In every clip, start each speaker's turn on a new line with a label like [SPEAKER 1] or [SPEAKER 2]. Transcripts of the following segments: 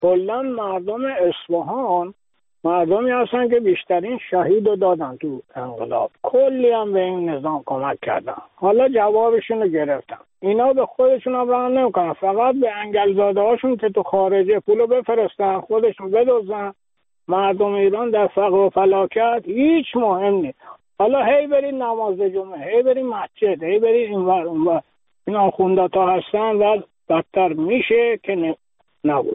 [SPEAKER 1] کلا مردم اصفهان مردمی هستن که بیشترین شهید رو دادن تو انقلاب، کلی هم به این نظام کمک کردن. حالا جوابشون رو گرفتن. اینا به خودشون هم رحم نمیکنن، فقط به انگلزاده هاشون که تو خارجه پولو بفرستن خودشون بدزدن. مردم ایران در فقر و فلاکت هیچ مهم نیست. حالا هی برید نماز جمعه، هی برید مسجد، هی برید اینور اونور، این آخونداتا هستن و بدتر میشه که نبود.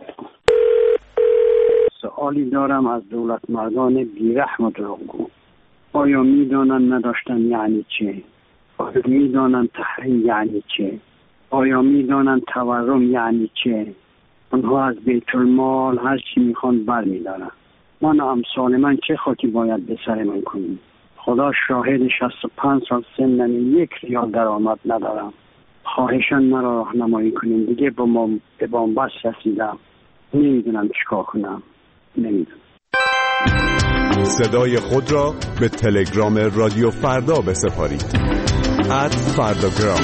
[SPEAKER 2] سوالی دارم از دولت مردان بیرحم و دروغگو. آیا میدانند نداشتن یعنی چه؟ آیا میدانند تحریم یعنی چه؟ آیا میدانند تورم یعنی چه؟ آنها از بیت المال هر چی میخوان بر میدارن. من امثال من چه خاکی باید به سر من کنیم؟ خدا شاهد 65 سال سنم، 1 ریال درآمد ندارم. خواهشاً مرا راهنمایی کنین، دیگه به بنبست رسیدم، نمیدونم چیکار کنم، نمیدونم.
[SPEAKER 3] صدای خود را به تلگرام رادیو فردا بسپارید @فرداگرام.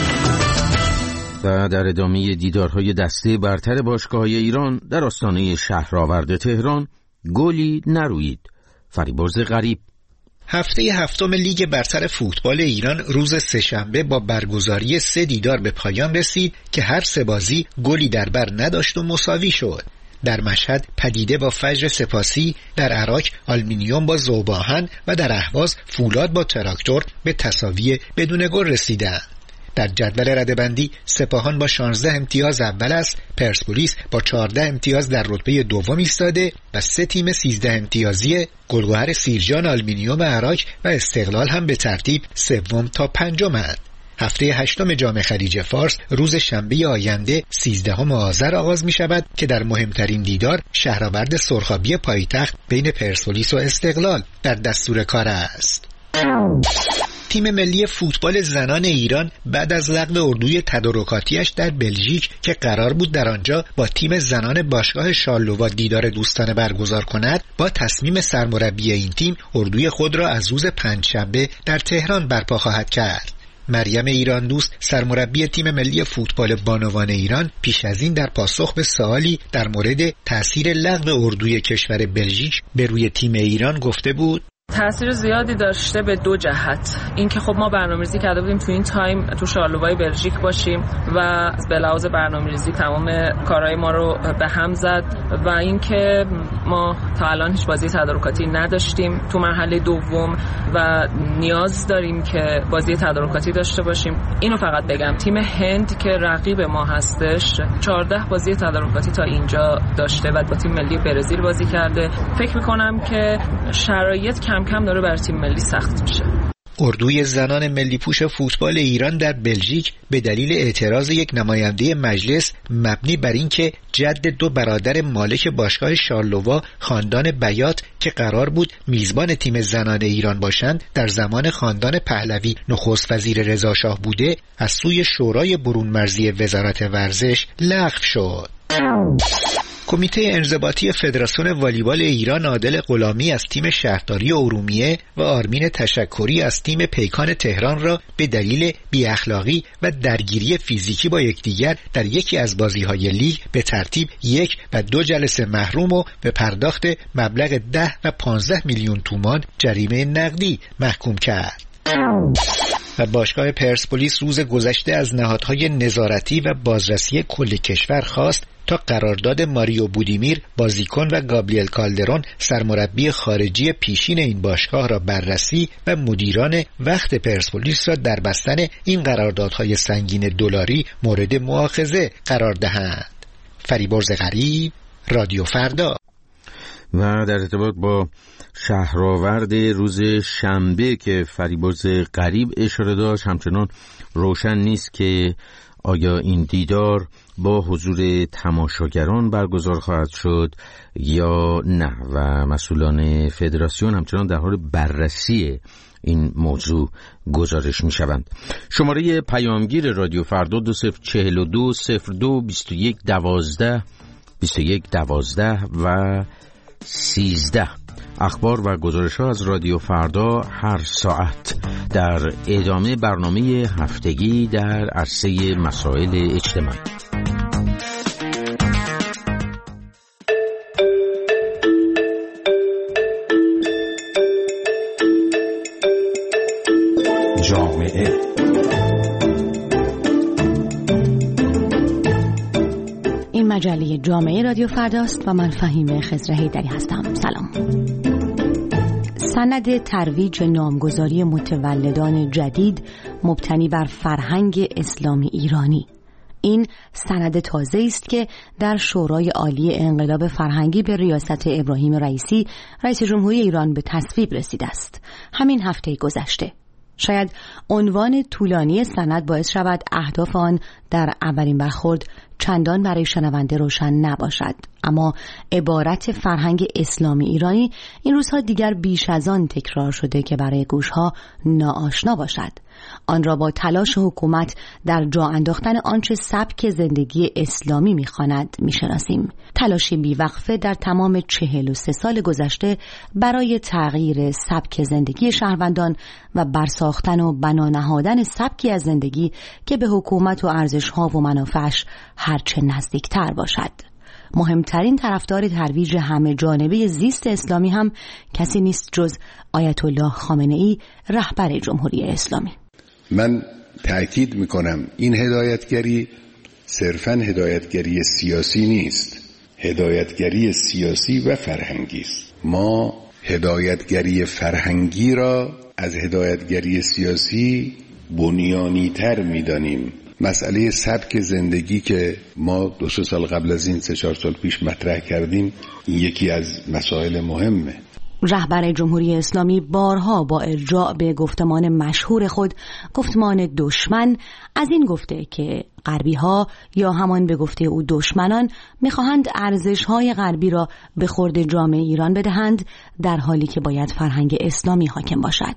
[SPEAKER 4] و در ادامه دیدارهای دسته برتر باشگاه‌های ایران در آستانه شهرآورد تهران، گلی نروید. فریبرز غریب.
[SPEAKER 5] هفته هفتم لیگ برتر فوتبال ایران روز سه‌شنبه با برگزاری 3 دیدار به پایان رسید که هر 3 بازی گلی در بر نداشت و مساوی شد. در مشهد پدیده با فجر سپاسی، در عراق آلومینیوم با ذوب‌آهن و در اهواز فولاد با تراکتور به تساوی بدون گل رسیدند. در جدول رده‌بندی سپاهان با 16 امتیاز اول است، پرسپولیس با 14 امتیاز در رتبه دوم ایستاده و 3 تیم 13 امتیازی گلگهر سیرجان، آلومینیوم عراق و استقلال هم به ترتیب سوم تا پنجم‌اند. هفته 8 جام خلیج فارس روز شنبه آینده 13 آذر آغاز می شود که در مهمترین دیدار شهرآورد سرخابی پایتخت بین پرسپولیس و استقلال در دستور کار است. تیم ملی فوتبال زنان ایران بعد از لغو اردوی تدارکاتیش در بلژیک که قرار بود در آنجا با تیم زنان باشگاه شارلووا دیدار دوستانه برگزار کند، با تصمیم سرمربی این تیم اردوی خود را از روز پنجشنبه در تهران برپا خواهد کرد. مریم ایران دوست سرمربی تیم ملی فوتبال بانوان ایران پیش از این در پاسخ به سوالی در مورد تأثیر لغو اردوی کشور بلژیک به روی تیم ایران گفته بود:
[SPEAKER 6] تأثیر زیادی داشته به 2 جهت. اینکه خب ما برنامه‌ریزی کرده بودیم تو این تایم تو شارلووای بلژیک باشیم و به لحاظ برنامه‌ریزی تمام کارهای ما رو به هم زد و اینکه ما تا الان هیچ بازی تدارکاتی نداشتیم تو مرحله دوم و نیاز داریم که بازی تدارکاتی داشته باشیم. اینو فقط بگم تیم هند که رقیب ما هستش 14 بازی تدارکاتی تا اینجا داشته و با تیم ملی برزیل بازی کرده. فکر می‌کنم که شرایط کم کم داره بر تیم ملی سخت میشه.
[SPEAKER 5] اردوی زنان ملی پوش فوتبال ایران در بلژیک به دلیل اعتراض یک نماینده مجلس مبنی بر اینکه جد 2 برادر مالک باشگاه شارلووا خاندان بیات که قرار بود میزبان تیم زنان ایران باشند در زمان خاندان پهلوی نخست وزیر رضا شاه بوده، از سوی شورای برون مرزی وزارت ورزش لغو شد. کمیته انضباطی فدراسیون والیبال ایران عادل غلامی از تیم شهرداری ارومیه و آرمین تشکری از تیم پیکان تهران را به دلیل بی‌اخلاقی و درگیری فیزیکی با یکدیگر در یکی از بازی‌های لیگ به ترتیب 1 و 2 جلسه محروم و به پرداخت مبلغ 10 و 15 میلیون تومان جریمه نقدی محکوم کرد. و باشگاه پرسپولیس روز گذشته از نهادهای نظارتی و بازرسی کل کشور خواست تا قرارداد ماریو بودیمیر بازیکن و گابریل کالدرون سرمربی خارجی پیشین این باشگاه را بررسی و مدیران وقت پرسپولیس را در بستن این قراردادهای سنگین دلاری مورد مؤاخذه قرار دهند. فریبرز غریب، رادیو فردا.
[SPEAKER 4] و در ارتباط با شهرآورد روز شنبه که فریبرز غریب اشاره داشت، همچنان روشن نیست که آیا این دیدار با حضور تماشاگران برگزار خواهد شد یا نه و مسئولان فدراسیون همچنان در حال بررسی این موضوع گزارش می شوند. شماره پیامگیر رادیو فردا 2042 02 21 12 21 12 و 13. اخبار و گزارش ها از رادیو فردا هر ساعت در ادامه برنامه هفتگی در عرصه مسائل اجتماعی.
[SPEAKER 7] جامعه رادیو فرداست و من فهیمه خضر حیدری هستم. سلام. سند ترویج نامگذاری متولدان جدید مبتنی بر فرهنگ اسلامی ایرانی. این سند تازه است که در شورای عالی انقلاب فرهنگی به ریاست ابراهیم رئیسی رئیس جمهوری ایران به تصویب رسیده است. همین هفته گذشته. شاید عنوان طولانی سند باعث شود اهداف آن در اولین برخورد چندان برای شنونده روشن نباشد، اما عبارت فرهنگ اسلامی ایرانی این روزها دیگر بیش از آن تکرار شده که برای گوشها ناآشنا باشد. آن را با تلاش حکومت در جا انداختن آنچه سبک زندگی اسلامی می‌خواند می‌شناسیم. تلاشی بیوقفه در تمام 43 سال گذشته برای تغییر سبک زندگی شهروندان و برساختن و بنا نهادن سبکی از زندگی که به حکومت و ارزش‌ها و منافعش هرچه نزدیکتر باشد. مهمترین طرفدار ترویج همه جانبه زیست اسلامی هم کسی نیست جز آیت الله خامنه‌ای، رهبر جمهوری اسلامی.
[SPEAKER 8] من تأکید میکنم این هدایتگری صرفاً هدایتگری سیاسی نیست، هدایتگری سیاسی و فرهنگی است. ما هدایتگری فرهنگی را از هدایتگری سیاسی بنیانی تر میدانیم. مسئله سبک زندگی که ما 2-3 سال قبل از این 3-4 سال پیش مطرح کردیم، این یکی از مسائل مهمه.
[SPEAKER 7] رهبر جمهوری اسلامی بارها با ارجاع به گفتمان مشهور خود، گفتمان دشمن، از این گفته که غربی‌ها یا همان به گفته او دشمنان می‌خواهند ارزش‌های غربی را به خورد جامعه ایران بدهند، در حالی که باید فرهنگ اسلامی حاکم باشد.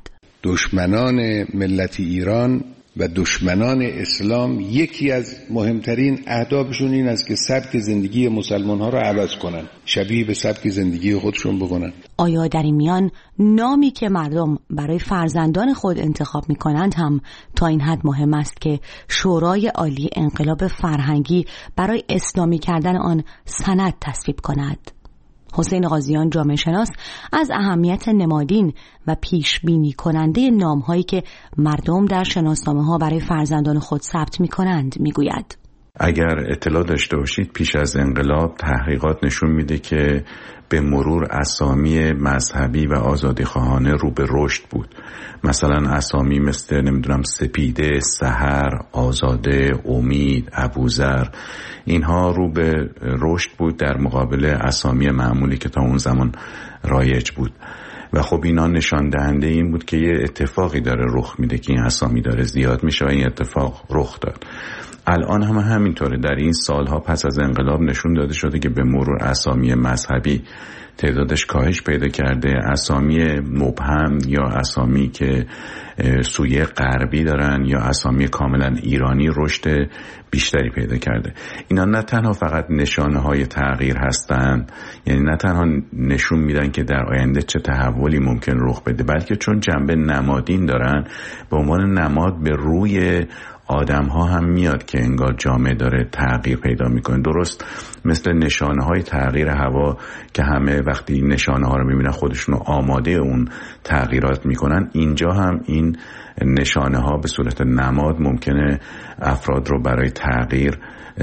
[SPEAKER 8] دشمنان ملت ایران و دشمنان اسلام یکی از مهمترین اهدافشون این است که سبک زندگی مسلمان‌ها را عوض کنن، شبیه به سبک زندگی خودشون بکنن.
[SPEAKER 7] آیا در این میان نامی که مردم برای فرزندان خود انتخاب می‌کنند هم تا این حد مهم است که شورای عالی انقلاب فرهنگی برای اسلامی کردن آن سند تصویب کند؟ حسین قاضیان جامعه شناس از اهمیت نمادین و پیش بینی کننده نام‌هایی که مردم در شناسنامه‌ها برای فرزندان خود ثبت می‌کنند می‌گوید:
[SPEAKER 9] اگر اطلاع داشته باشید پیش از انقلاب تحقیقات نشون میده که به مرور اسامی مذهبی و آزادیخواهانه رو به رشد بود. مثلا اسامی مثل سپیده، سحر، آزاده، امید، ابوذر، اینها رو به رشد بود در مقابل اسامی معمولی که تا اون زمان رایج بود. و خب اینا نشان دهنده این بود که یه اتفاقی داره رخ میده که این اسامی داره زیاد میشه و این اتفاق رخ داد. الان هم همینطوره. در این سالها پس از انقلاب نشون داده شده که به مرور اسامی مذهبی تعدادش کاهش پیدا کرده، اسامی مبهم یا اسامی که سویه غربی دارن یا اسامی کاملا ایرانی رشد بیشتری پیدا کرده. اینا نه تنها فقط نشانه های تغییر هستن، یعنی نه تنها نشون میدن که در آینده چه تحولی ممکن رخ بده، بلکه چون جنبه نمادین دارن به عنوان نماد به روی آدم ها هم میاد که انگار جامعه داره تغییر پیدا میکنه. درست مثل نشانه های تغییر هوا که همه وقتی نشانه ها رو میبینن خودشون رو آماده اون تغییرات میکنن، اینجا هم این نشانه ها به صورت نماد ممکنه افراد رو برای تغییر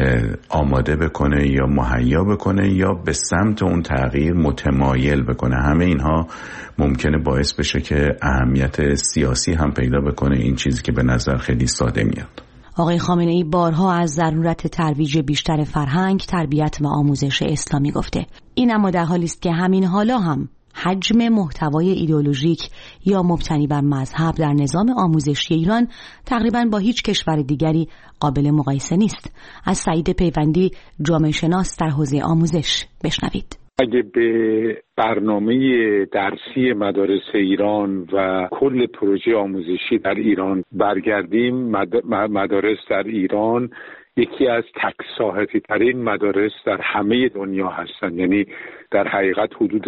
[SPEAKER 9] آماده بکنه یا مهیا بکنه یا به سمت اون تغییر متمایل بکنه. همه اینها ممکنه باعث بشه که اهمیت سیاسی هم پیدا بکنه، این چیزی که به نظر خیلی ساده میاد.
[SPEAKER 7] آقای خامنه‌ای بارها از ضرورت ترویج بیشتر فرهنگ، تربیت و آموزش اسلامی گفته. این اما در حالی است که همین حالا هم حجم محتوای ایدئولوژیک یا مبتنی بر مذهب در نظام آموزشی ایران تقریباً با هیچ کشور دیگری قابل مقایسه نیست. از سعید پیوندی جامعه شناس در حوزه آموزش بشنوید.
[SPEAKER 10] اگه به برنامه درسی مدارس ایران و کل پروژه آموزشی در ایران برگردیم، مدارس در ایران یکی از تک ساحتی ترین مدارس در همه دنیا هستند. یعنی در حقیقت حدود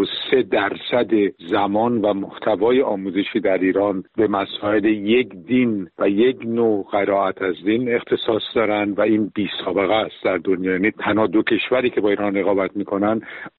[SPEAKER 10] 33% زمان و محتوای آموزشی در ایران به مسائل یک دین و یک نوع قرائت از دین اختصاص دارند و این بی سابقه است در دنیا. یعنی تنها دو کشوری که با ایران رقابت میکنن